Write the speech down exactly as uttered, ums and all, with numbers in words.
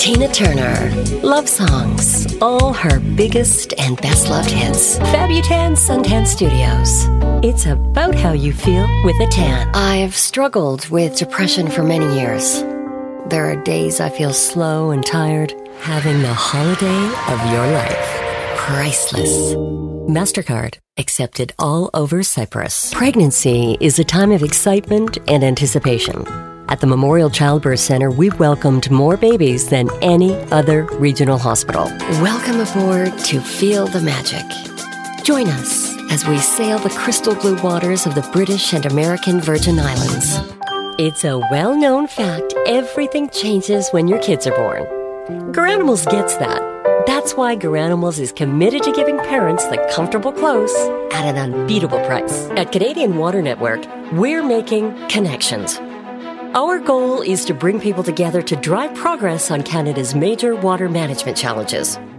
Tina Turner. Love songs. All her biggest and best-loved hits. Fabutan Suntan Studios. It's about how you feel with a tan. I've struggled with depression for many years. There are days I feel slow and tired. Having the holiday of your life. Priceless. MasterCard. Accepted all over Cyprus. Pregnancy is a time of excitement and anticipation. At the Memorial Childbirth Center, we've welcomed more babies than any other regional hospital. Welcome aboard to feel the magic. Join us as we sail the crystal blue waters of the British and American Virgin Islands. It's a well-known fact everything changes when your kids are born. Garanimals gets that. That's why Garanimals is committed to giving parents the comfortable close at an unbeatable price. At Canadian Water Network, we're making connections. Our goal is to bring people together to drive progress on Canada's major water management challenges.